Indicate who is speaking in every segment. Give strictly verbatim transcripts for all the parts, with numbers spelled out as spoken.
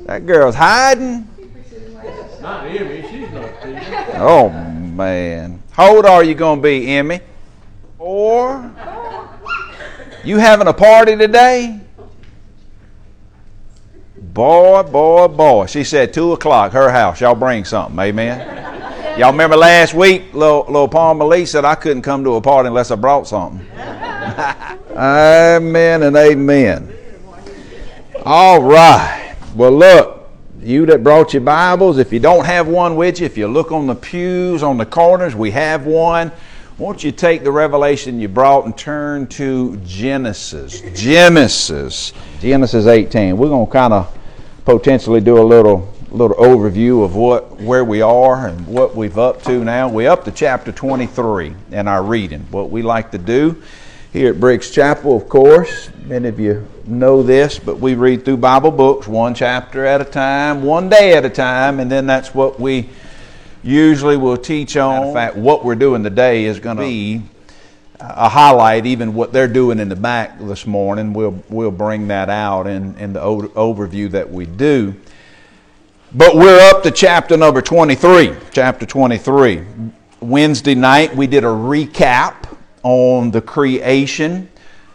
Speaker 1: That girl's hiding.
Speaker 2: Not Emmy, she's not there.
Speaker 1: Oh, man. How old are you going to be, Emmy? Or you having a party today? Boy, boy, boy. She said two o'clock, her house. Y'all bring something, amen? Y'all remember last week, little, little Palmer Lee said I couldn't come to a party unless I brought something. Amen and amen. All right. Well, look, you that brought your Bibles, if you don't have one with you, if you look on the pews, on the corners, we have one. Won't you take the revelation you brought and turn to Genesis. Genesis. Genesis eighteen. We're going to kind of potentially do a little little overview of what where we are and what we've up to now. We're up to chapter twenty-three in our reading. What we like to do here at Briggs Chapel, of course, many of you know this, but we read through Bible books one chapter at a time, one day at a time, and then that's what we usually will teach on. In fact, what we're doing today is going to be a highlight, even what they're doing in the back this morning. We'll we'll bring that out in, in the overview that we do. But we're up to chapter number twenty-three. Chapter twenty-three. Wednesday night we did a recap on the creation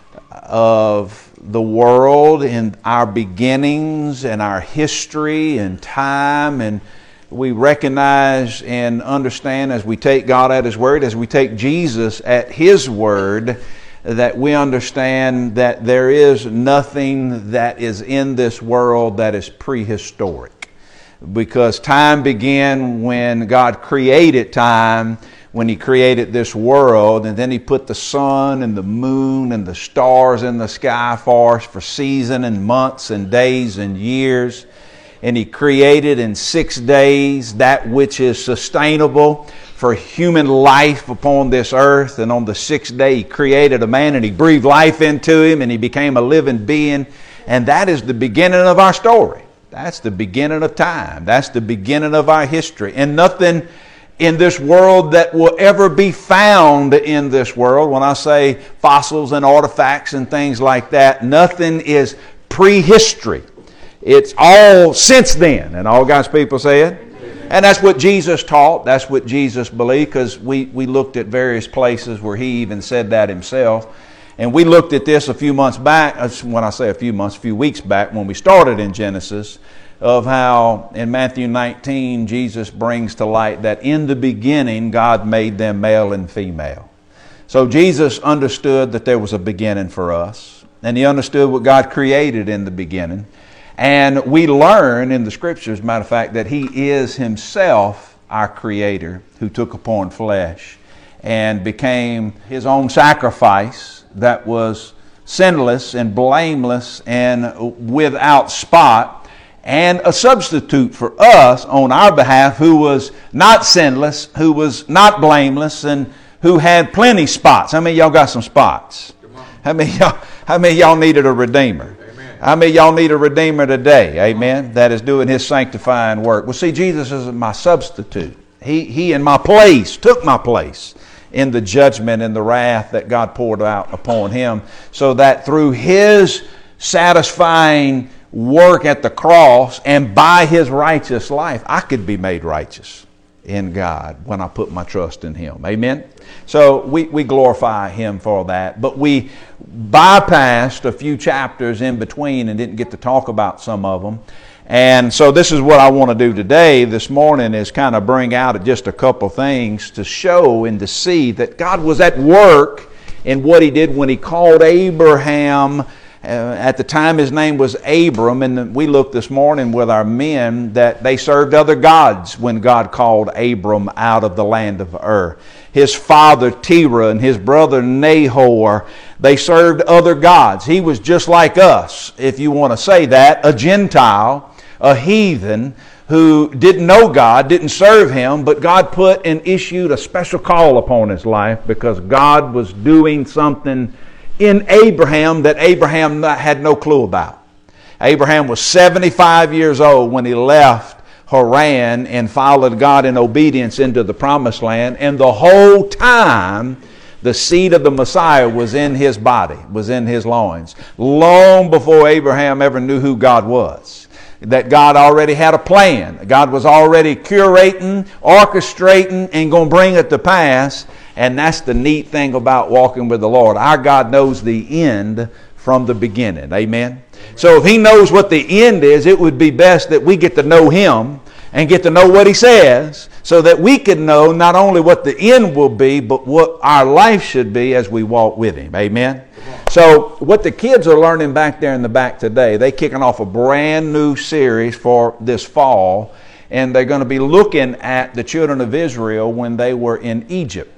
Speaker 1: of the world and our beginnings and our history and time, and we recognize and understand as we take God at His Word, as we take Jesus at His Word, that we understand that there is nothing that is in this world that is prehistoric. Because time began when God created time, when He created this world, and then He put the sun and the moon and the stars in the sky for us for season and months and days and years. And He created in six days that which is sustainable for human life upon this earth. And on the sixth day He created a man and He breathed life into him and he became a living being. And that is the beginning of our story. That's the beginning of time. That's the beginning of our history. And nothing in this world that will ever be found in this world, when I say fossils and artifacts and things like that, nothing is prehistory. It's all since then. And all God's people said. And that's what Jesus taught. That's what Jesus believed, because we, we looked at various places where He even said that Himself. And we looked at this a few months back, when I say a few months, a few weeks back, when we started in Genesis, of how in Matthew nineteen, Jesus brings to light that in the beginning, God made them male and female. So Jesus understood that there was a beginning for us. And He understood what God created in the beginning. And we learn in the Scriptures, as a matter of fact, that He is Himself our Creator who took upon flesh and became His own sacrifice that was sinless and blameless and without spot, and a substitute for us on our behalf who was not sinless, who was not blameless, and who had plenty spots. How many of y'all got some spots? How many of y'all, how many of y'all needed a Redeemer? How many of y'all need a Redeemer today? Amen. That is doing His sanctifying work. Well, see, Jesus is my substitute. He, he in my place, took my place in the judgment and the wrath that God poured out upon Him, so that through His satisfying work at the cross and by His righteous life, I could be made righteous in God when I put my trust in Him. Amen. So we, we glorify Him for that. But we bypassed a few chapters in between and didn't get to talk about some of them. And so this is what I want to do today, this morning, is kind of bring out just a couple things to show and to see that God was at work in what He did when He called Abraham. Uh, at the time his name was Abram, and we looked this morning with our men that they served other gods when God called Abram out of the land of Ur. His father Terah and his brother Nahor, they served other gods. He was just like us, if you want to say that, a Gentile, a heathen who didn't know God, didn't serve Him, but God put and issued a special call upon his life because God was doing something in Abraham that Abraham had no clue about. Abraham was seventy-five years old when he left Haran and followed God in obedience into the promised land. And the whole time, the seed of the Messiah was in his body, was in his loins, long before Abraham ever knew who God was. that God already had a plan. God was already curating, orchestrating, and going to bring it to pass. And that's the neat thing about walking with the Lord. Our God knows the end from the beginning. Amen? So if He knows what the end is, it would be best that we get to know Him and get to know what He says, so that we can know not only what the end will be, but what our life should be as we walk with Him. Amen? So what the kids are learning back there in the back today, they're kicking off a brand new series for this fall, and they're going to be looking at the children of Israel when they were in Egypt.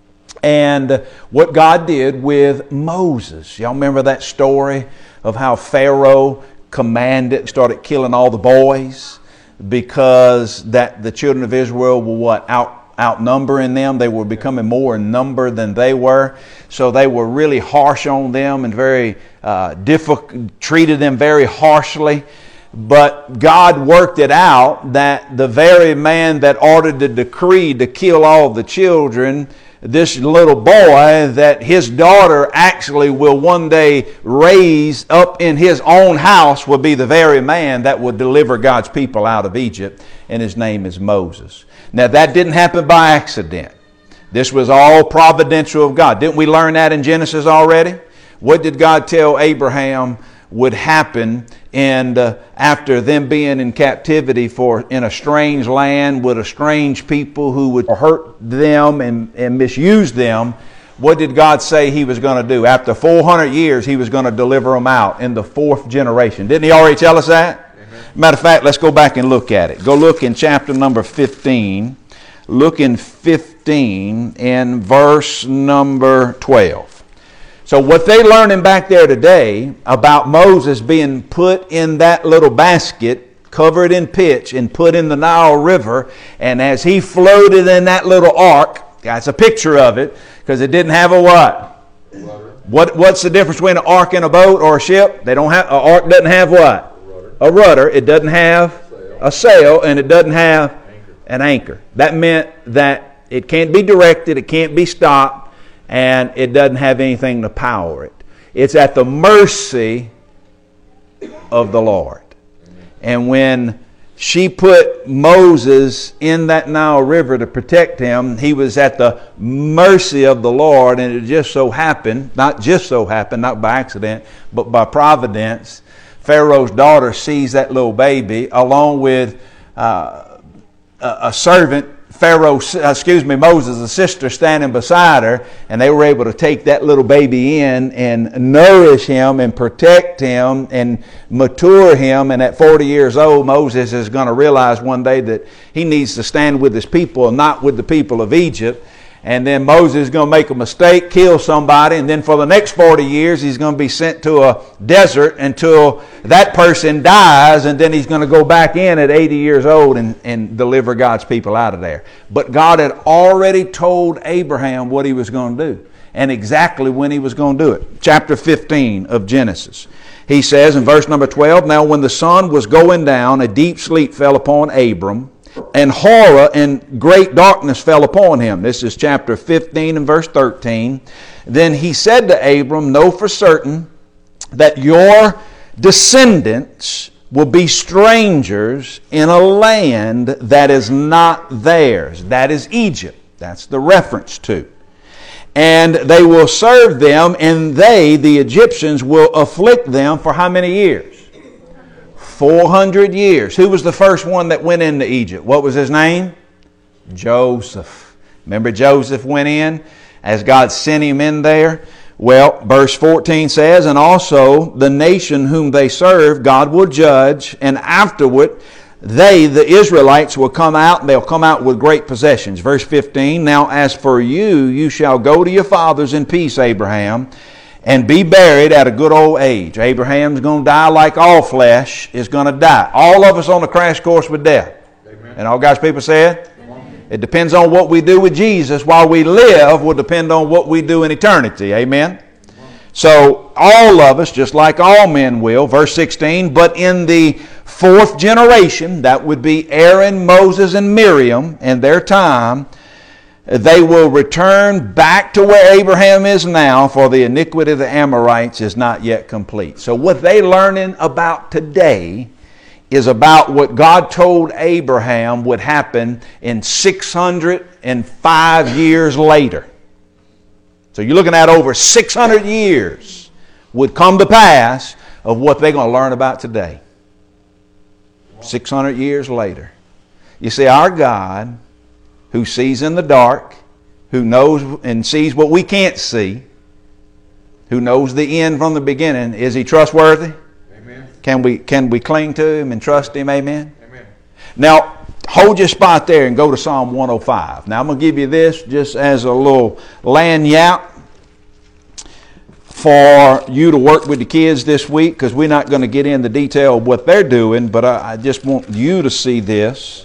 Speaker 1: And what God did with Moses. Y'all remember that story of how Pharaoh commanded, started killing all the boys because that the children of Israel were what? Out, outnumbering them. They were becoming more in number than they were. So they were really harsh on them and very uh, difficult, treated them very harshly. But God worked it out that the very man that ordered the decree to kill all the children, this little boy that his daughter actually will one day raise up in his own house, will be the very man that will deliver God's people out of Egypt, and his name is Moses. Now that didn't happen by accident. This was all providential of God. Didn't we learn that in Genesis already? What did God tell Abraham would happen and uh, after them being in captivity for in a strange land with a strange people who would hurt them and, and misuse them? What did God say He was going to do? After four hundred years, He was going to deliver them out in the fourth generation. Didn't He already tell us that? Amen. Matter of fact, let's go back and look at it. Go look in chapter number fifteen. Look in fifteen and verse number twelve. So what they're learning back there today about Moses being put in that little basket, covered in pitch, and put in the Nile River, and as he floated in that little ark, that's a picture of it, because it didn't have a what? Rudder. What what's the difference between an ark and a boat or a ship? They don't have an ark doesn't have what? A rudder. A rudder. It doesn't have sail. a sail, and it doesn't have anchor. an anchor. That meant that it can't be directed, it can't be stopped, and it doesn't have anything to power it. It's at the mercy of the Lord. And when she put Moses in that Nile River to protect him, he was at the mercy of the Lord, and it just so happened, not just so happened, not by accident, but by providence, Pharaoh's daughter sees that little baby along with uh, a, a servant, Pharaoh, excuse me, Moses' sister standing beside her, and they were able to take that little baby in and nourish him and protect him and mature him. And at forty years old, Moses is going to realize one day that he needs to stand with his people and not with the people of Egypt. And then Moses is going to make a mistake, kill somebody, and then for the next forty years he's going to be sent to a desert until that person dies, and then he's going to go back in at eighty years old and, and deliver God's people out of there. But God had already told Abraham what He was going to do and exactly when He was going to do it. Chapter fifteen of Genesis. He says in verse number twelve, "Now when the sun was going down, a deep sleep fell upon Abram, and horror and great darkness fell upon him." This is chapter fifteen and verse thirteen. "Then he said to Abram, Know for certain that your descendants will be strangers in a land that is not theirs." That is Egypt. That's the reference to. "And they will serve them, and they, the Egyptians, will afflict them for how many years?" four hundred years. Who was the first one that went into Egypt? What was his name? Joseph. Remember Joseph went in as God sent him in there? Well, verse fourteen says, "And also the nation whom they serve God will judge, and afterward they, the Israelites, will come out, and they'll come out with great possessions." Verse fifteen, "Now as for you, you shall go to your fathers in peace, Abraham, and be buried at a good old age." Abraham's going to die like all flesh is going to die. All of us on the crash course with death. Amen. And all God's people said? Amen. It depends on what we do with Jesus. While we live will depend on what we do in eternity. Amen? Amen. So all of us, just like all men will. Verse sixteen, "But in the fourth generation," that would be Aaron, Moses, and Miriam in their time, "they will return back to where Abraham is now, for the iniquity of the Amorites is not yet complete." So what they're learning about today is about what God told Abraham would happen in six hundred five years later. So you're looking at over six hundred years would come to pass of what they're going to learn about today. six hundred years later. You see, our God, who sees in the dark, who knows and sees what we can't see, who knows the end from the beginning, is He trustworthy?
Speaker 2: Amen.
Speaker 1: Can we, can we cling to Him and trust Him? Amen?
Speaker 2: Amen.
Speaker 1: Now, hold your spot there and go to Psalm one oh five. Now, I'm going to give you this just as a little lanyard for you to work with the kids this week, because we're not going to get into detail of what they're doing, but I, I just want you to see this.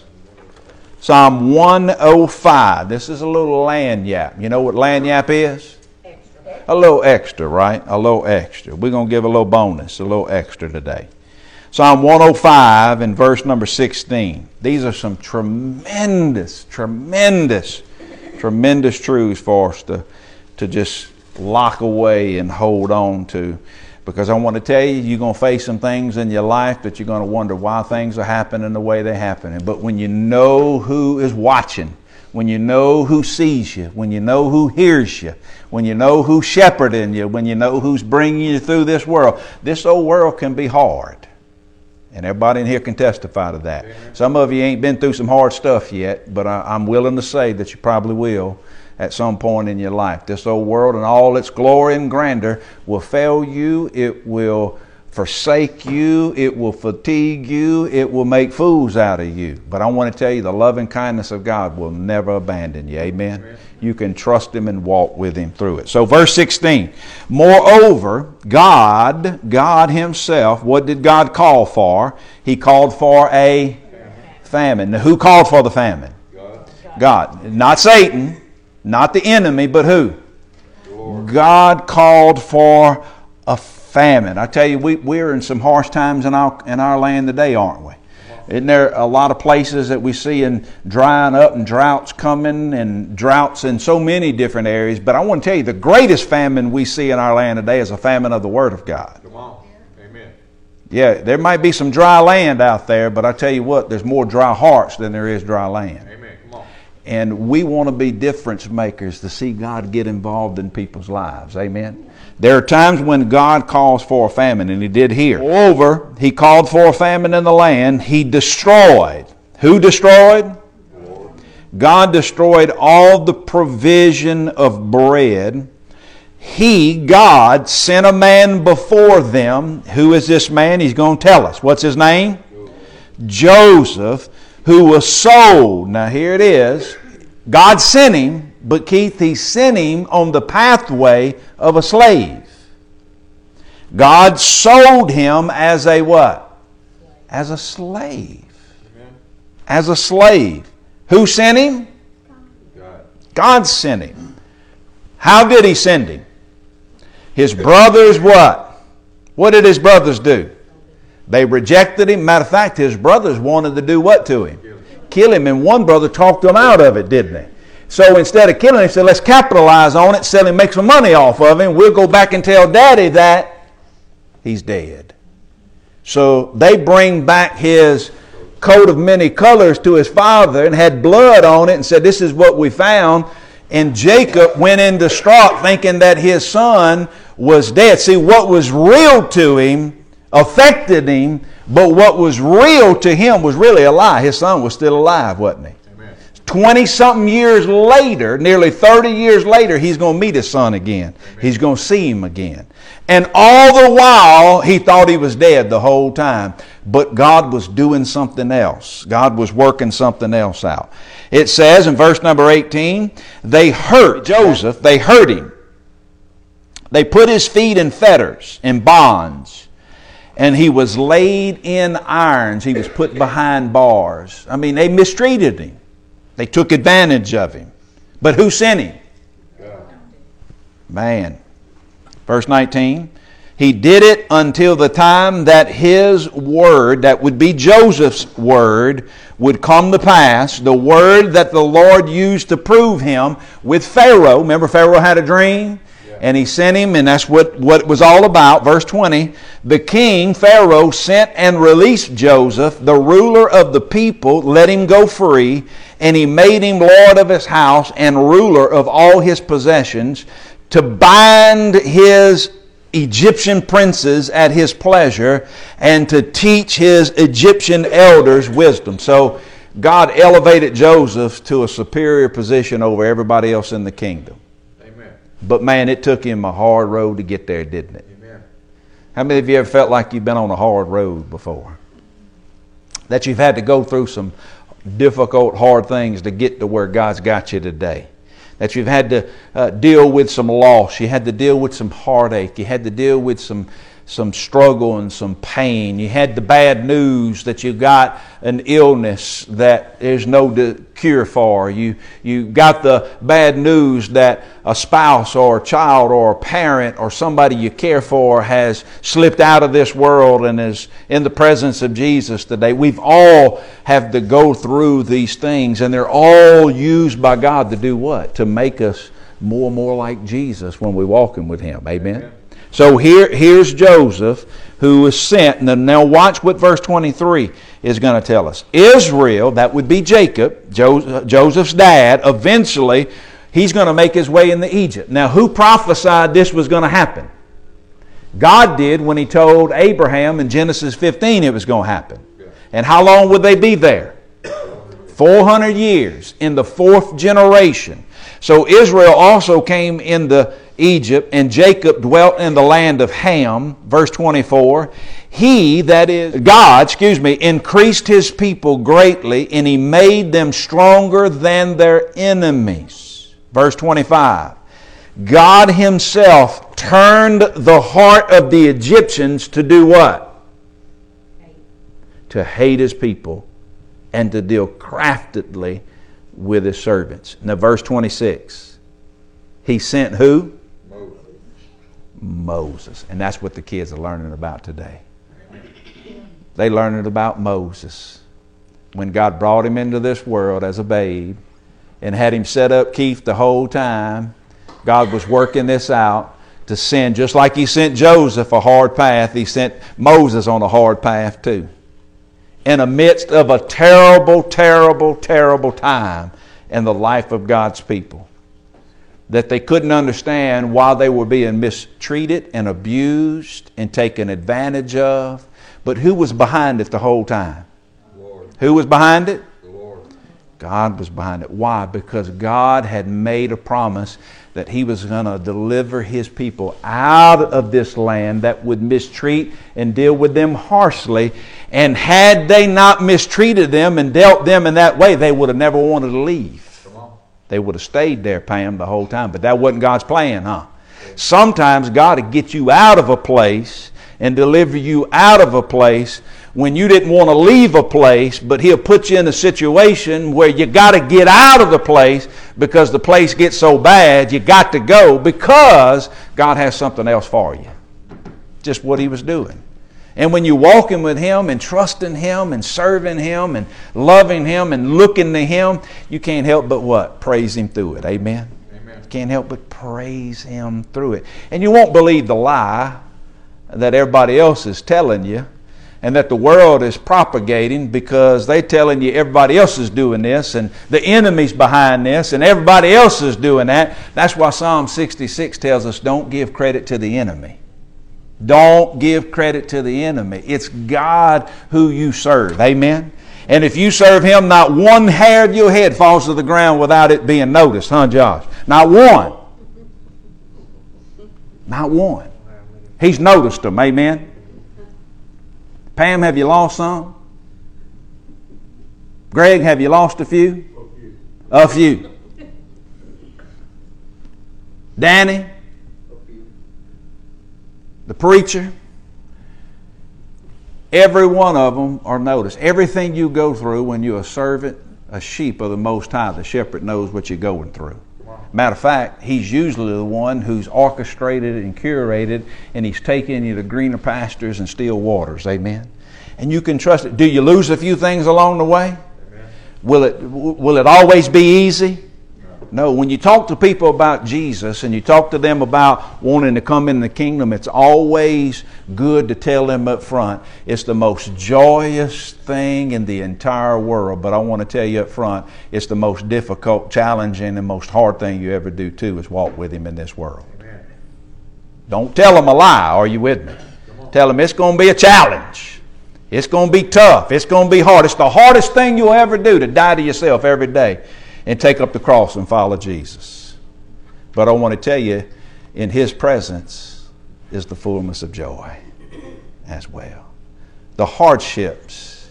Speaker 1: Psalm one oh five. This is a little lanyard. You know what lanyard is? Extra. A little extra, right? A little extra. We're going to give a little bonus, a little extra today. Psalm one oh five and verse number sixteen. These are some tremendous, tremendous, tremendous truths for us to, to just lock away and hold on to. Because I want to tell you, you're going to face some things in your life that you're going to wonder why things are happening the way they're happening. But when you know who is watching, when you know who sees you, when you know who hears you, when you know who's shepherding you, when you know who's bringing you through this world, this old world can be hard. And everybody in here can testify to that. Amen. Some of you ain't been through some hard stuff yet, but I, I'm willing to say that you probably will at some point in your life. This old world and all its glory and grandeur will fail you. It will forsake you. It will fatigue you. It will make fools out of you. But I want to tell you, the loving kindness of God will never abandon you. Amen? Amen. You can trust Him and walk with Him through it. So verse sixteen. Moreover, God, God Himself, what did God call for? He called for a famine. Now, who called for the famine? God. God. Not Satan. Not the enemy, but who? Lord. God called for a famine. I tell you, we, we're in some harsh times in our, in our land today, aren't we? Isn't there a lot of places that we see in drying up and droughts coming and droughts in so many different areas? But I want to tell you, the greatest famine we see in our land today is a famine of the Word of God.
Speaker 2: Come on. Amen.
Speaker 1: Yeah, there might be some dry land out there, but I tell you what, there's more dry hearts than there is dry land.
Speaker 2: Amen.
Speaker 1: And we want to be difference makers to see God get involved in people's lives. Amen. There are times when God calls for a famine, and He did here. Moreover, He called for a famine in the land. He destroyed. Who destroyed? Lord. God destroyed all the provision of bread. He, God, sent a man before them. Who is this man? He's going to tell us. What's his name? Joseph. Who was sold. Now here it is. God sent him, but Keith, He sent him on the pathway of a slave. God sold him as a what? As a slave. Amen. As a slave. Who sent him? God. God sent him. How did He send him? His brothers what? What did his brothers do? They rejected him. Matter of fact, his brothers wanted to do what to him? Kill him. Kill him. And one brother talked him out of it, didn't they? So instead of killing him, he said, let's capitalize on it, sell him, make some money off of him. We'll go back and tell Daddy that he's dead. So they bring back his coat of many colors to his father and had blood on it and said, this is what we found. And Jacob went in distraught thinking that his son was dead. See, what was real to him affected him, but what was real to him was really a lie. His son was still alive, wasn't he? twenty-something years later, nearly thirty years later, he's going to meet his son again. Amen. He's going to see him again. And all the while, he thought he was dead the whole time. But God was doing something else. God was working something else out. It says in verse number eighteen, they hurt Joseph, they hurt him. They put his feet in fetters, in bonds. And he was laid in irons. He was put behind bars. I mean, they mistreated him. They took advantage of him. But who sent him? God. Man. Verse nineteen. He did it until the time that his word, that would be Joseph's word, would come to pass. The word that the Lord used to prove him with Pharaoh. Remember, Pharaoh had a dream? Yeah. And he sent him, and that's what, what it was all about. Verse twenty, the king, Pharaoh, sent and released Joseph, the ruler of the people, let him go free, and he made him lord of his house and ruler of all his possessions, to bind his Egyptian princes at his pleasure, and to teach his Egyptian elders wisdom. So God elevated Joseph to a superior position over everybody else in the kingdom.
Speaker 2: Amen.
Speaker 1: But man, it took him a hard road to get there, didn't it?
Speaker 2: Amen.
Speaker 1: How many of you ever felt like you've been on a hard road before? That you've had to go through some difficult, hard things to get to where God's got you today? That you've had to uh, deal with some loss, you had to deal with some heartache, you had to deal with some some struggle and some pain. You had the bad news that you got an illness that there's no cure for. You, you got the bad news that a spouse or a child or a parent or somebody you care for has slipped out of this world and is in the presence of Jesus today. We've all have to go through these things, and they're all used by God to do what? To make us more and more like Jesus when we're walking with Him. Amen? Amen. So here, here's Joseph, who was sent. And now watch what verse twenty-three is going to tell us. Israel, that would be Jacob, Joseph's dad, eventually he's going to make his way into Egypt. Now who prophesied this was going to happen? God did when He told Abraham in Genesis fifteen it was going to happen. And how long would they be there? four hundred years, in the fourth generation. So Israel also came into Egypt, and Jacob dwelt in the land of Ham. Verse twenty-four, He, that is God, excuse me, increased His people greatly, and He made them stronger than their enemies. Verse twenty-five, God Himself turned the heart of the Egyptians to do what? Hate. To hate His people and to deal craftily with His servants. Now verse twenty-six, He sent who? Moses. Moses. And that's what the kids are learning about today. They're learning about Moses. When God brought him into this world as a babe and had him set up Keith the whole time, God was working this out to send, just like He sent Joseph a hard path, He sent Moses on a hard path too. In the midst of a terrible, terrible, terrible time in the life of God's people, that they couldn't understand why they were being mistreated and abused and taken advantage of. But who was behind it the whole time? The Lord. Who was behind it? The Lord. God was behind it. Why? Because God had made a promise that He was going to deliver His people out of this land that would mistreat and deal with them harshly. And had they not mistreated them and dealt them in that way, they would have never wanted to leave. They would have stayed there, Pam, the whole time. But that wasn't God's plan, huh? Sometimes God will get you out of a place and deliver you out of a place when you didn't want to leave a place, but He'll put you in a situation where you got to get out of the place because the place gets so bad, you got to go because God has something else for you. Just what He was doing. And when you're walking with Him and trusting Him and serving Him and loving Him and looking to Him, you can't help but what? Praise Him through it. Amen? Amen. You can't help but praise Him through it. And you won't believe the lie that everybody else is telling you and that the world is propagating because they're telling you everybody else is doing this and the enemy's behind this and everybody else is doing that. That's why Psalm sixty-six tells us don't give credit to the enemy. Don't give credit to the enemy. It's God who you serve. Amen? And if you serve Him, not one hair of your head falls to the ground without it being noticed. Huh, Josh? Not one. Not one. He's noticed them. Amen? Pam, have you lost some? Greg, have you lost a few? A few. Danny? The preacher, every one of them are noticed. Everything you go through when you're a servant, a sheep of the Most High, the shepherd knows what you're going through. Matter of fact, He's usually the one who's orchestrated and curated, and He's taking you to greener pastures and still waters. Amen? And you can trust it. Do you lose a few things along the way? Amen. Will it, will it always be easy? No, when you talk to people about Jesus and you talk to them about wanting to come in the kingdom, it's always good to tell them up front, it's the most joyous thing in the entire world. But I want to tell you up front, it's the most difficult, challenging, and most hard thing you ever do too, is walk with Him in this world. Amen. Don't tell them a lie. Are you with me? Tell them it's going to be a challenge. It's going to be tough. It's going to be hard. It's the hardest thing you'll ever do, to die to yourself every day and take up the cross and follow Jesus. But I want to tell you, in His presence is the fullness of joy as well. The hardships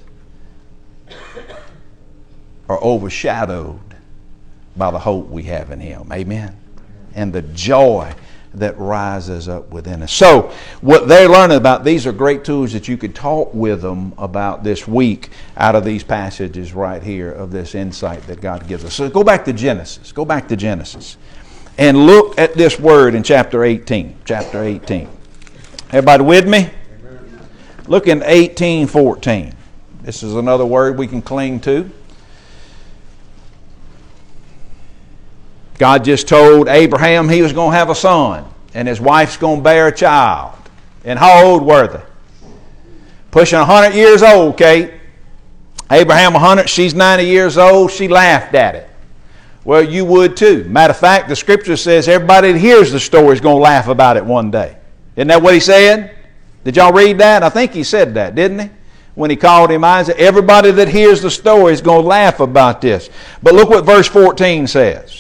Speaker 1: are overshadowed by the hope we have in Him. Amen. And the joy that rises up within us. So what they're learning about, these are great tools that you could talk with them about this week out of these passages right here of this insight that God gives us. So go back to Genesis. Go back to Genesis. And look at this word in chapter eighteen. Chapter eighteen. Everybody with me? Look in eighteen fourteen. This is another word we can cling to. God just told Abraham he was going to have a son, and his wife's going to bear a child. And how old were they? Pushing one hundred years old, Kate. Abraham one hundred, she's ninety years old. She laughed at it. Well, you would too. Matter of fact, the Scripture says everybody that hears the story is going to laugh about it one day. Isn't that what he said? Did y'all read that? I think he said that, didn't he? When he called him Isaac. Everybody that hears the story is going to laugh about this. But look what verse fourteen says.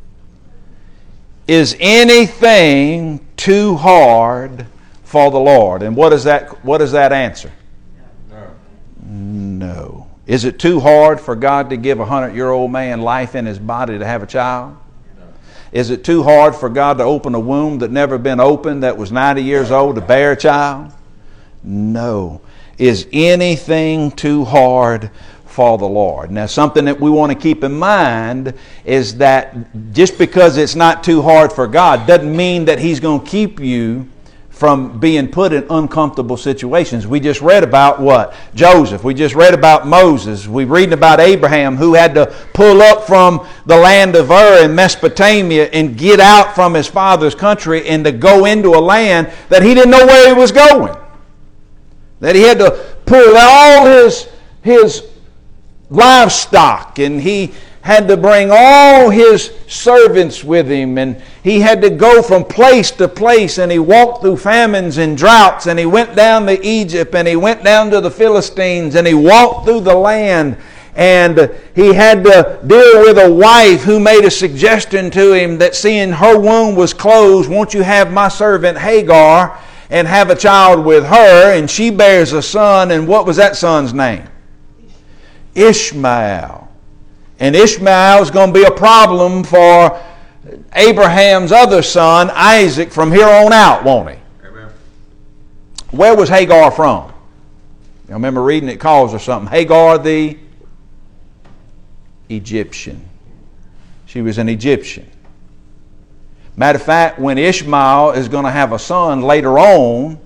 Speaker 1: Is anything too hard for the Lord? And what is that, what is that answer? No. No. Is it too hard for God to give a hundred-year-old man life in his body to have a child? No. Is it too hard for God to open a womb that never been opened, that was ninety years old, to bear a child? No. Is anything too hard for the Lord? Now, something that we want to keep in mind is that just because it's not too hard for God doesn't mean that He's going to keep you from being put in uncomfortable situations. We just read about what? Joseph. We just read about Moses. We're reading about Abraham, who had to pull up from the land of Ur in Mesopotamia and get out from his father's country and to go into a land that he didn't know where he was going. That he had to pull all his his livestock, and he had to bring all his servants with him, and he had to go from place to place, and he walked through famines and droughts, and he went down to Egypt, and he went down to the Philistines, and he walked through the land, and he had to deal with a wife who made a suggestion to him that seeing her womb was closed, won't you have my servant Hagar and have a child with her? And she bears a son, and what was that son's name? Ishmael. And Ishmael is going to be a problem for Abraham's other son, Isaac, from here on out, won't he? Amen. Where was Hagar from? I remember reading it calls her something. Hagar the Egyptian. She was an Egyptian. Matter of fact, when Ishmael is going to have a son later on,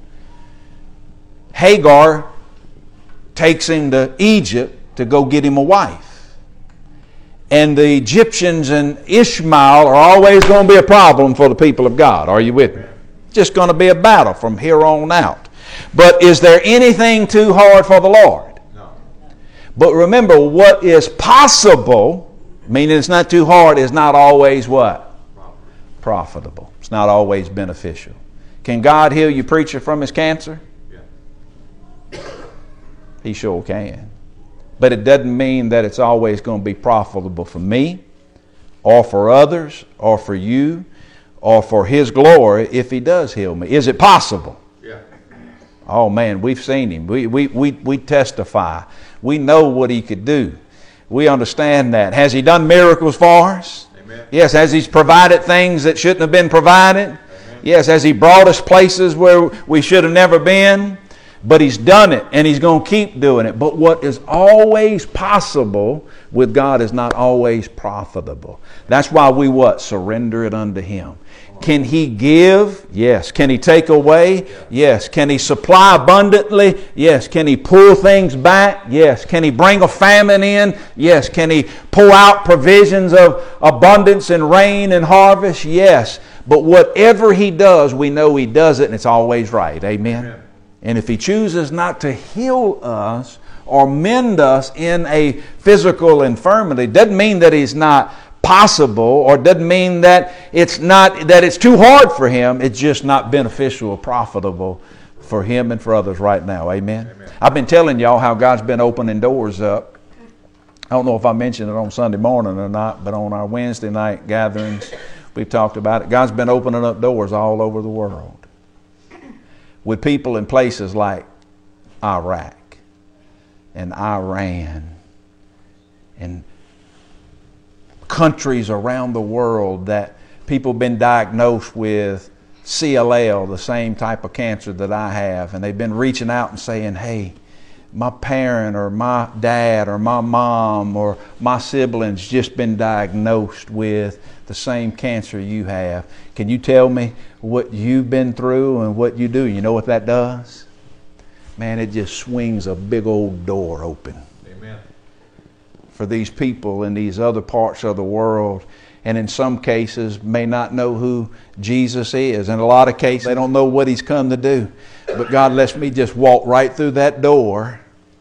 Speaker 1: Hagar takes him to Egypt to go get him a wife. And the Egyptians and Ishmael are always going to be a problem for the people of God. Are you with me? It's just going to be a battle from here on out. But is there anything too hard for the Lord? No. But remember, what is possible, meaning it's not too hard, is not always what? Profitable. It's not always beneficial. Can God heal your preacher from his cancer? Yeah. He sure can. But it doesn't mean that it's always going to be profitable for me or for others or for you or for His glory if He does heal me. Is it possible? Yeah. Oh man, we've seen Him. We, we, we, we testify. We know what He could do. We understand that. Has He done miracles for us? Amen. Yes. Has He provided things that shouldn't have been provided? Amen. Yes. Has He brought us places where we should have never been? But He's done it, and He's going to keep doing it. But what is always possible with God is not always profitable. That's why we what? Surrender it unto Him. Can He give? Yes. Can He take away? Yes. Can He supply abundantly? Yes. Can He pull things back? Yes. Can He bring a famine in? Yes. Can He pour out provisions of abundance and rain and harvest? Yes. But whatever He does, we know He does it and it's always right. Amen? Amen. And if He chooses not to heal us or mend us in a physical infirmity, doesn't mean that He's not possible, or doesn't mean that it's not that it's too hard for Him. It's just not beneficial or profitable for Him and for others right now. Amen? Amen. I've been telling y'all how God's been opening doors up. I don't know if I mentioned it on Sunday morning or not, but on our Wednesday night gatherings, we've talked about it. God's been opening up doors all over the world with people in places like Iraq and Iran and countries around the world that people have been diagnosed with C L L, the same type of cancer that I have, and they've been reaching out and saying, hey, my parent or my dad or my mom or my siblings just been diagnosed with the same cancer you have. Can you tell me what you've been through and what you do? You know what that does? Man, it just swings a big old door open. Amen. For these people in these other parts of the world, and in some cases may not know who Jesus is. In a lot of cases, they don't know what He's come to do. But God lets me just walk right through that door,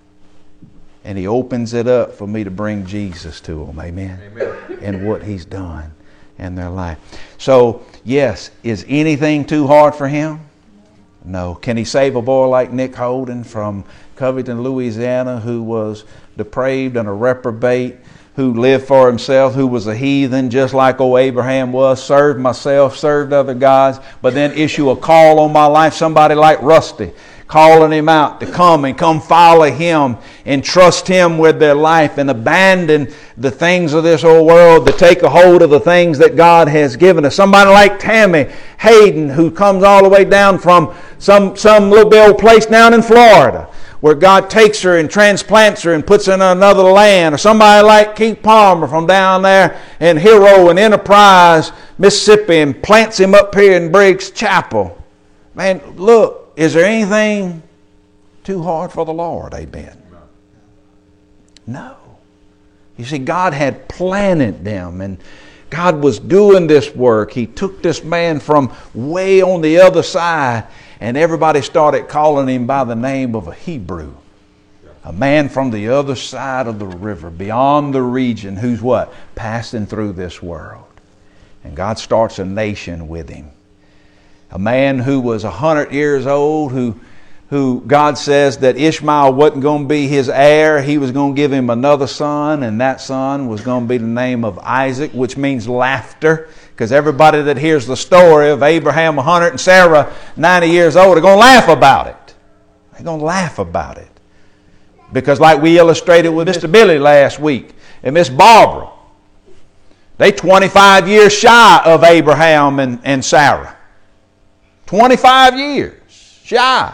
Speaker 1: and He opens it up for me to bring Jesus to them. Amen. Amen. And what He's done in their life. So, yes, is anything too hard for Him? No. Can He save a boy like Nick Holden from Covington, Louisiana, who was depraved and a reprobate, who lived for himself, who was a heathen just like old Abraham was, served myself, served other gods, but then issue a call on my life, somebody like Rusty, calling him out to come and come follow Him and trust Him with their life and abandon the things of this old world to take a hold of the things that God has given us. Somebody like Tammy Hayden, who comes all the way down from some, some little bit old place down in Florida, where God takes her and transplants her and puts her in another land. Or somebody like Keith Palmer from down there in Hero and Enterprise, Mississippi, and plants him up here in Briggs Chapel. Man, look, is there anything too hard for the Lord? Amen. No. You see, God had planted them, and God was doing this work. He took this man from way on the other side, and everybody started calling him by the name of a Hebrew. A man from the other side of the river, beyond the region, who's what? Passing through this world. And God starts a nation with him. A man who was a hundred years old, who, who God says that Ishmael wasn't going to be his heir. He was going to give him another son, and that son was going to be the name of Isaac, which means laughter. Because everybody that hears the story of Abraham one hundred and Sarah ninety years old are going to laugh about it. They're going to laugh about it. Because like we illustrated with Mister Billy last week and Miss Barbara, they twenty-five years shy of Abraham and, and Sarah. twenty-five years shy.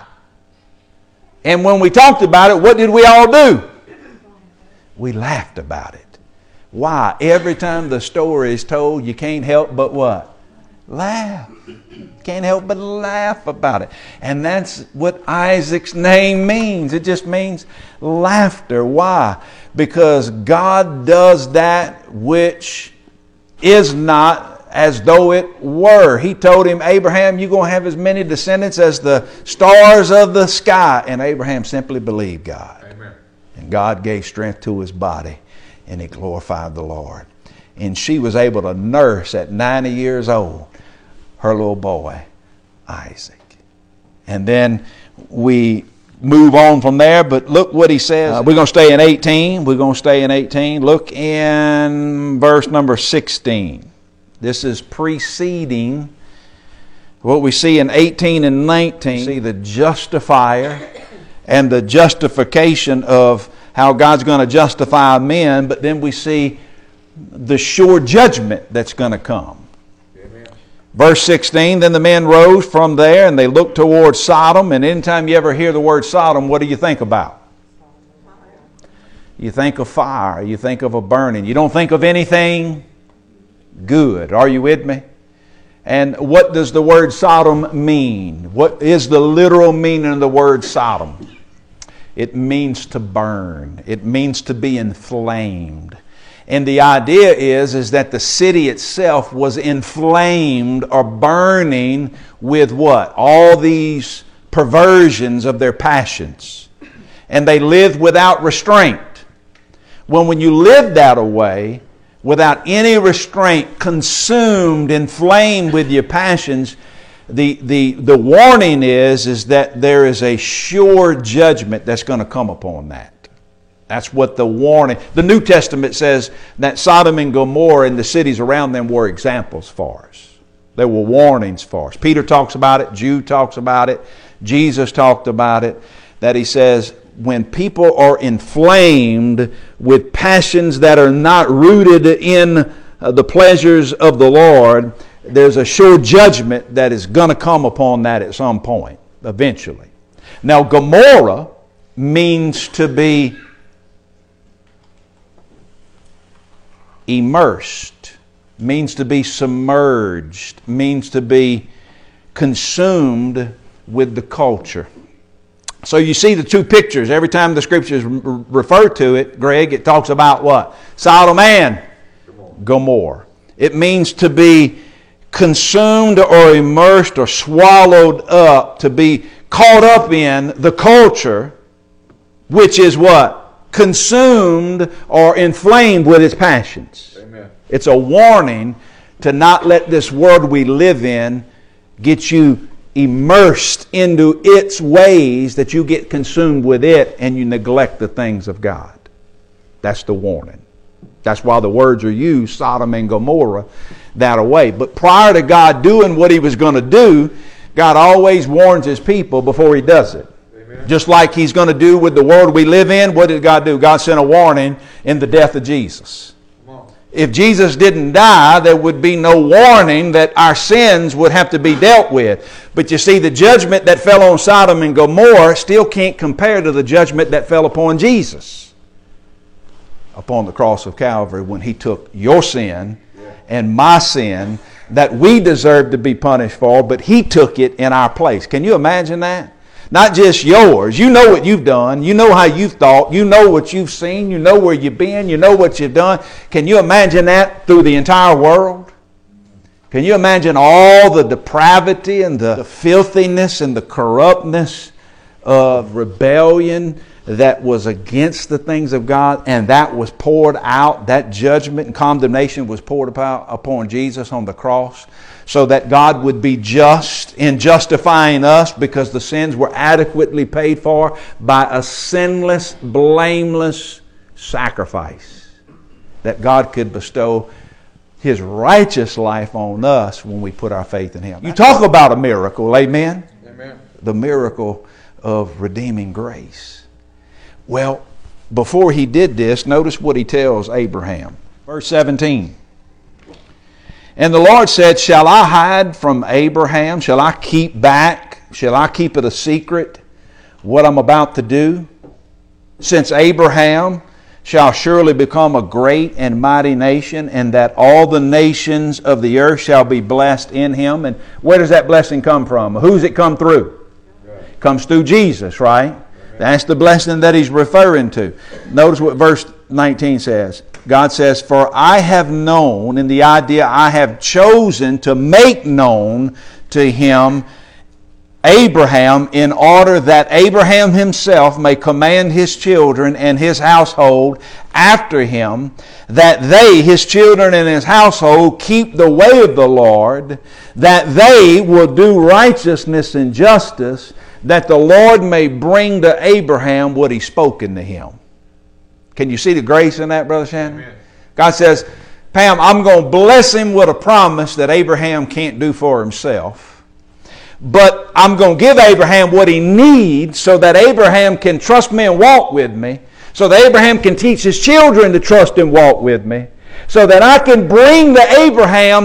Speaker 1: And when we talked about it, what did we all do? We laughed about it. Why? Every time the story is told, you can't help but what? Laugh. Can't help but laugh about it. And that's what Isaac's name means. It just means laughter. Why? Because God does that which is not as though it were. He told him, Abraham, you're going to have as many descendants as the stars of the sky. And Abraham simply believed God. Amen. And God gave strength to his body, and he glorified the Lord. And she was able to nurse at ninety years old her little boy, Isaac. And then we move on from there, but look what he says. Uh, we're going to stay in eighteen. We're going to stay in eighteen. Look in verse number sixteen. This is preceding what we see in eighteen and nineteen. We see the justifier and the justification of how God's going to justify men, but then we see the sure judgment that's going to come. Amen. Verse sixteen, then the men rose from there and they looked towards Sodom. And anytime you ever hear the word Sodom, what do you think about? You think of fire. You think of a burning. You don't think of anything good. Are you with me? And what does the word Sodom mean? What is the literal meaning of the word Sodom? It means to burn. It means to be inflamed. And the idea is, is that the city itself was inflamed or burning with what? All these perversions of their passions. And they lived without restraint. Well, when you live that way, without any restraint, consumed, inflamed with your passions, the, the, the warning is, is that there is a sure judgment that's going to come upon that. That's what the warning. The New Testament says that Sodom and Gomorrah and the cities around them were examples for us. They were warnings for us. Peter talks about it. Jude talks about it. Jesus talked about it. That he says, when people are inflamed with passions that are not rooted in the pleasures of the Lord, there's a sure judgment that is going to come upon that at some point, eventually. Now, Gomorrah means to be immersed, means to be submerged, means to be consumed with the culture. So you see the two pictures. Every time the Scriptures refer to it, Greg, it talks about what? Sodom and Gomorrah. It means to be consumed or immersed or swallowed up, to be caught up in the culture, which is what? Consumed or inflamed with its passions. Amen. It's a warning to not let this world we live in get you immersed into its ways, that you get consumed with it and you neglect the things of God. That's the warning. That's why the words are used, Sodom and Gomorrah, that way. But prior to God doing what He was going to do, God always warns His people before He does it. Amen. Just like He's going to do with the world we live in, what did God do? God sent a warning in the death of Jesus. If Jesus didn't die, there would be no warning that our sins would have to be dealt with. But you see, the judgment that fell on Sodom and Gomorrah still can't compare to the judgment that fell upon Jesus upon the cross of Calvary, when He took your sin and my sin that we deserved to be punished for, but He took it in our place. Can you imagine that? Not just yours. You know what you've done. You know how you've thought. You know what you've seen. You know where you've been. You know what you've done. Can you imagine that through the entire world? Can you imagine all the depravity and the filthiness and the corruptness of rebellion that was against the things of God, and that was poured out, that judgment and condemnation was poured upon Jesus on the cross, so that God would be just in justifying us, because the sins were adequately paid for by a sinless, blameless sacrifice, that God could bestow His righteous life on us when we put our faith in Him. You talk about a miracle, amen? Amen. The miracle of redeeming grace. Well, before He did this, notice what He tells Abraham. Verse seventeen. And the Lord said, shall I hide from Abraham? Shall I keep back? Shall I keep it a secret what I'm about to do? Since Abraham shall surely become a great and mighty nation, and that all the nations of the earth shall be blessed in him. And where does that blessing come from? Who's it come through? It comes through Jesus, right? That's the blessing that He's referring to. Notice what verse nineteen says. God says, for I have known, and the idea, I have chosen to make known to him, Abraham, in order that Abraham himself may command his children and his household after him, that they, his children and his household, keep the way of the Lord, that they will do righteousness and justice, that the Lord may bring to Abraham what He's spoken to him. Can you see the grace in that, Brother Shannon? Amen. God says, Pam, I'm going to bless him with a promise that Abraham can't do for himself. But I'm going to give Abraham what he needs so that Abraham can trust me and walk with me. So that Abraham can teach his children to trust and walk with me. So that I can bring to Abraham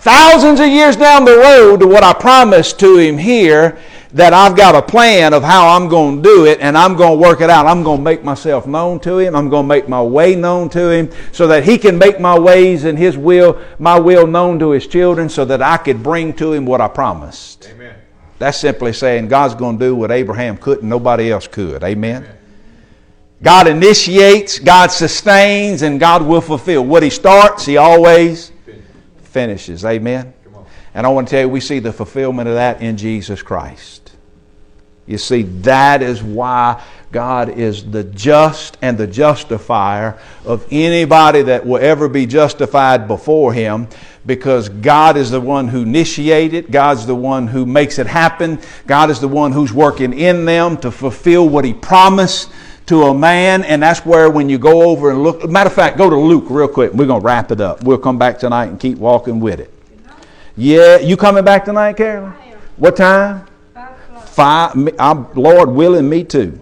Speaker 1: thousands of years down the road to what I promised to him here, that I've got a plan of how I'm going to do it, and I'm going to work it out. I'm going to make myself known to him. I'm going to make my way known to him so that he can make my ways and his will, my will known to his children, so that I could bring to him what I promised.
Speaker 2: Amen.
Speaker 1: That's simply saying God's going to do what Abraham couldn't, nobody else could. Amen. Amen. God initiates, God sustains, and God will fulfill. What he starts, he always finishes. Amen. And I want to tell you, we see the fulfillment of that in Jesus Christ. You see, that is why God is the just and the justifier of anybody that will ever be justified before him, because God is the one who initiated, God's the one who makes it happen, God is the one who's working in them to fulfill what he promised to a man. And that's where, when you go over and look, matter of fact, go to Luke real quick. We're going to wrap it up. We'll come back tonight and keep walking with it. Yeah, you coming back tonight, Carolyn? What time? Five. I'm, Lord willing, me too.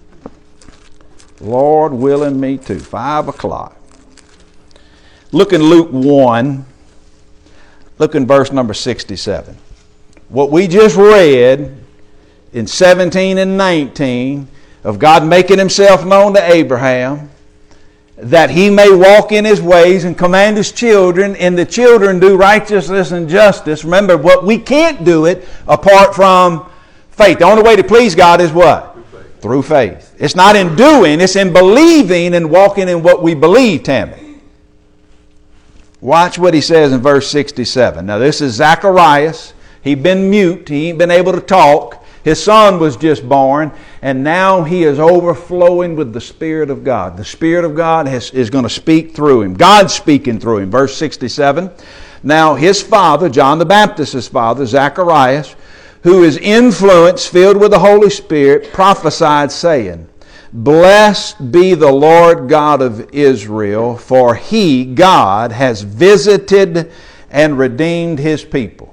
Speaker 1: Lord willing, me too. Five o'clock. Look in Luke one. Look in verse number sixty-seven. What we just read in seventeen and nineteen of God making himself known to Abraham, that he may walk in his ways and command his children, and the children do righteousness and justice. Remember, what we can't do it apart from faith. The only way to please God is what? Through faith. Through faith. It's not in doing, it's in believing and walking in what we believe, Tammy. Watch what he says in verse sixty-seven. Now this is Zacharias. He'd been mute. He ain't been able to talk. His son was just born, and now he is overflowing with the Spirit of God. The Spirit of God has, is going to speak through him. God's speaking through him. Verse sixty-seven. Now his father, John the Baptist's father, Zacharias, who is influenced, filled with the Holy Spirit, prophesied, saying, Blessed be the Lord God of Israel, for he, God, has visited and redeemed his people.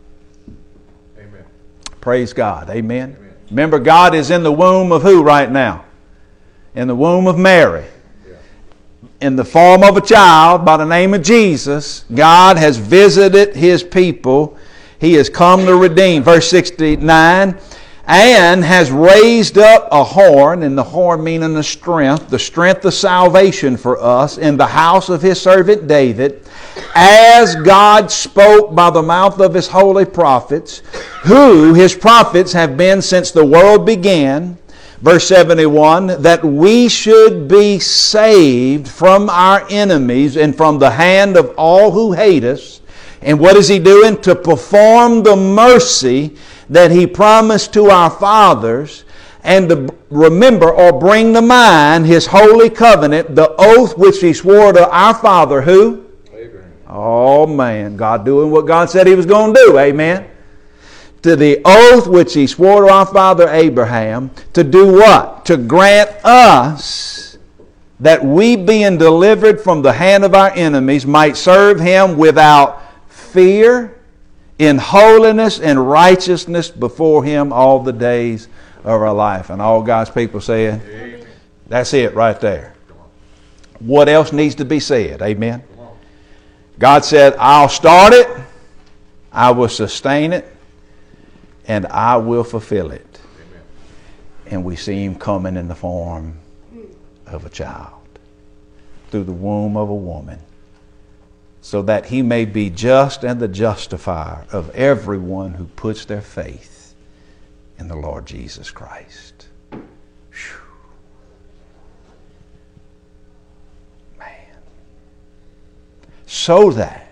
Speaker 2: Amen.
Speaker 1: Praise God. Amen. Amen. Remember, God is in the womb of who right now? In the womb of Mary. Yeah. In the form of a child by the name of Jesus, God has visited his people. He has come to redeem. Verse sixty-nine, and has raised up a horn, and the horn meaning the strength, the strength of salvation for us in the house of his servant David, as God spoke by the mouth of his holy prophets, who his prophets have been since the world began. Verse seventy-one, that we should be saved from our enemies and from the hand of all who hate us. And what is he doing? To perform the mercy that he promised to our fathers, and to remember or bring to mind his holy covenant, the oath which he swore to our father, who? Abraham. Oh man, God doing what God said he was going to do. Amen. To the oath which he swore to our father Abraham, to do what? To grant us that we, being delivered from the hand of our enemies, might serve him without fear, in holiness and righteousness before him all the days of our life. And all God's people saying, amen. That's it right there. What else needs to be said? Amen. God said, I'll start it, I will sustain it, and I will fulfill it. Amen. And we see him coming in the form of a child, through the womb of a woman, so that he may be just and the justifier of everyone who puts their faith in the Lord Jesus Christ. Whew. Man. So that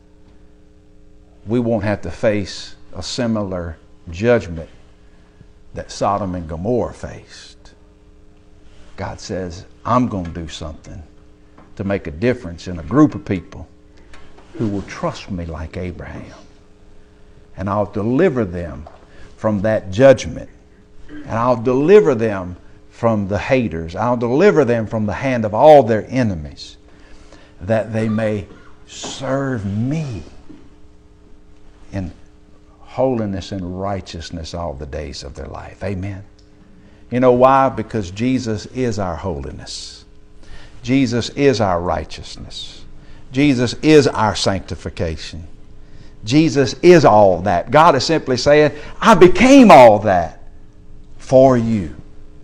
Speaker 1: we won't have to face a similar judgment that Sodom and Gomorrah faced. God says, I'm going to do something to make a difference in a group of people who will trust me like Abraham. And I'll deliver them from that judgment. And I'll deliver them from the haters. I'll deliver them from the hand of all their enemies, that they may serve me in holiness and righteousness all the days of their life. Amen. You know why? Because Jesus is our holiness. Jesus is our righteousness. Jesus is our sanctification. Jesus is all that. God is simply saying, I became all that for you,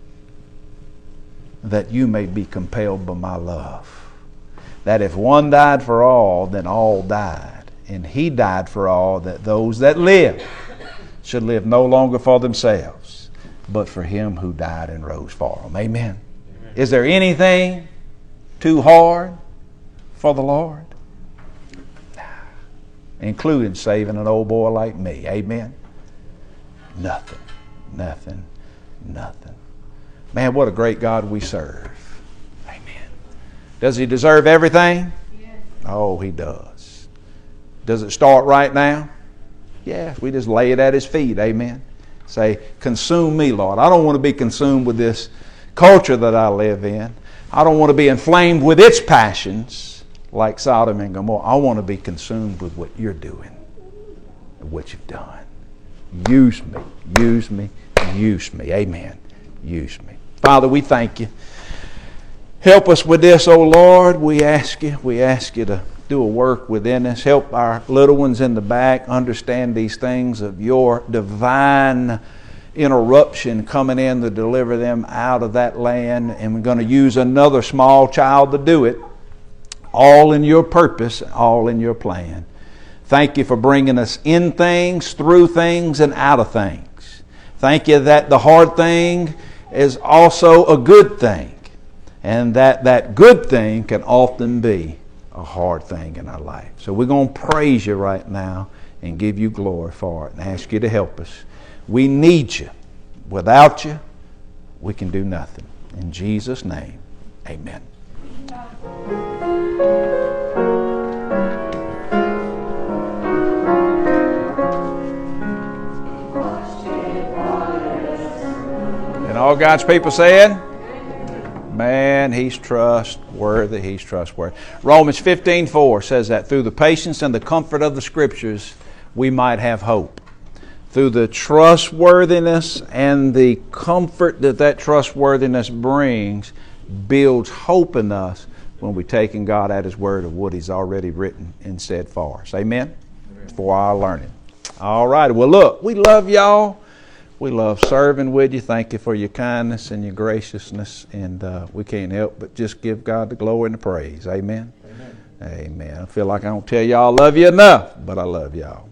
Speaker 1: that you may be compelled by my love. That if one died for all, then all died. And he died for all, that those that live should live no longer for themselves, but for him who died and rose for them. Amen. Amen. Is there anything too hard for the Lord? Including saving an old boy like me. Amen? Nothing, nothing, nothing. Man, what a great God we serve. Amen. Does he deserve everything? Yes. Oh, he does. Does it start right now? Yes, we just lay it at his feet. Amen. Say, consume me, Lord. I don't want to be consumed with this culture that I live in. I don't want to be inflamed with its passions like Sodom and Gomorrah. I want to be consumed with what you're doing and what you've done. Use me, use me, use me. Amen. Use me. Father, we thank you. Help us with this, oh Lord. We ask you, we ask you to do a work within us. Help our little ones in the back understand these things of your divine interruption coming in to deliver them out of that land. And we're going to use another small child to do it. All in your purpose, all in your plan. Thank you for bringing us in things, through things, and out of things. Thank you that the hard thing is also a good thing, and that that good thing can often be a hard thing in our life. So we're going to praise you right now and give you glory for it and ask you to help us. We need you. Without you, we can do nothing. In Jesus' name, amen. And all God's people said, man, he's trustworthy, he's trustworthy. Romans fifteen four says that through the patience and the comfort of the Scriptures, we might have hope. Through the trustworthiness and the comfort that that trustworthiness brings, builds hope in us when we're taking God at his word of what he's already written and said for us. Amen? Amen. For our learning. All right. Well, look, we love y'all. We love serving with you. Thank you for your kindness and your graciousness. And uh, we can't help but just give God the glory and the praise. Amen? Amen. Amen. I feel like I don't tell y'all I love you enough, but I love y'all.